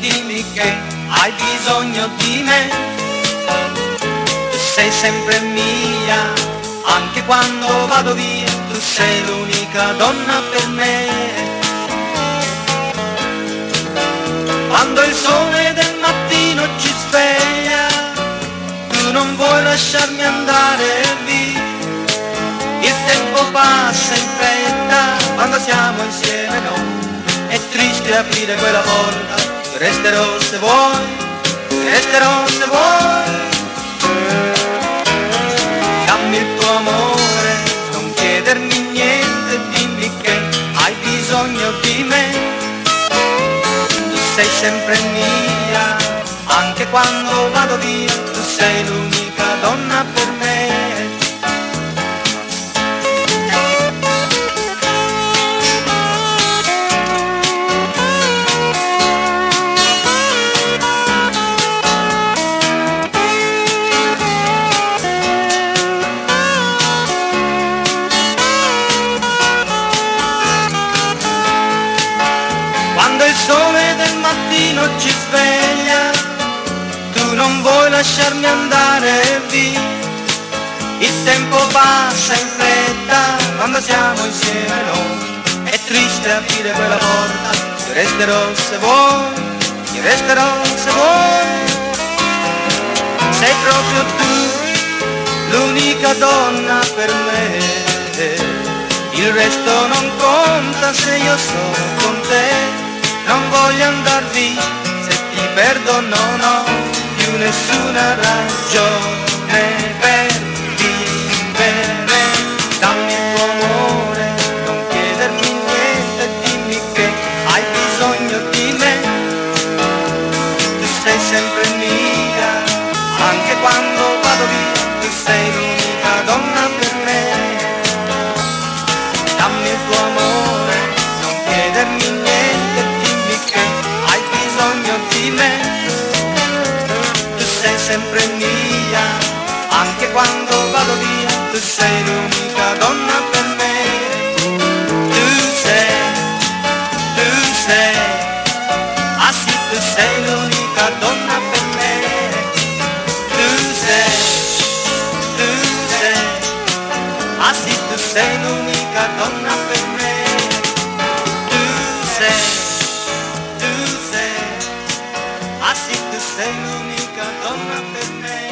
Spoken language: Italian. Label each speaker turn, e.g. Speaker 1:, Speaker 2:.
Speaker 1: dimmi che hai bisogno di me. Tu sei sempre mia, anche quando vado via, tu sei l'unica donna per me. Quando il sole del mattino ci sveglia, tu non vuoi lasciarmi andare via. Il tempo passa in fretta quando siamo insieme noi. È triste aprire quella porta, resterò se vuoi, resterò se vuoi. Dammi il tuo amore, non chiedermi niente, dimmi che hai bisogno di me. Tu sei sempre mia, anche quando vado via, tu sei l'unica donna per me. Quando il sole del mattino ci sveglia, tu non vuoi lasciarmi andare via. Il tempo passa in fretta quando siamo insieme noi. È triste aprire quella porta, io resterò se vuoi, io resterò se vuoi. Sei proprio tu, l'unica donna per me. Il resto non conta se io sono con te. Non voglio andar via, se ti perdo non ho più nessuna ragione per vivere. Dammi il tuo amore, non chiedermi niente, dimmi che hai bisogno di me. Tu sei sempre mia, anche quando vado via, tu sei l'unica donna per me. Dammi il tuo amore, non chiedermi niente, hai bisogno di me. Tu sei sempre mia, anche quando vado via, tu sei l'unica donna per me. Tu sei, ah sì, tu sei l'unica donna per me. Tu sei, ah sì, tu sei l'unica donna per me. Tu sei, ah sì, tu sei l'unica donna per me.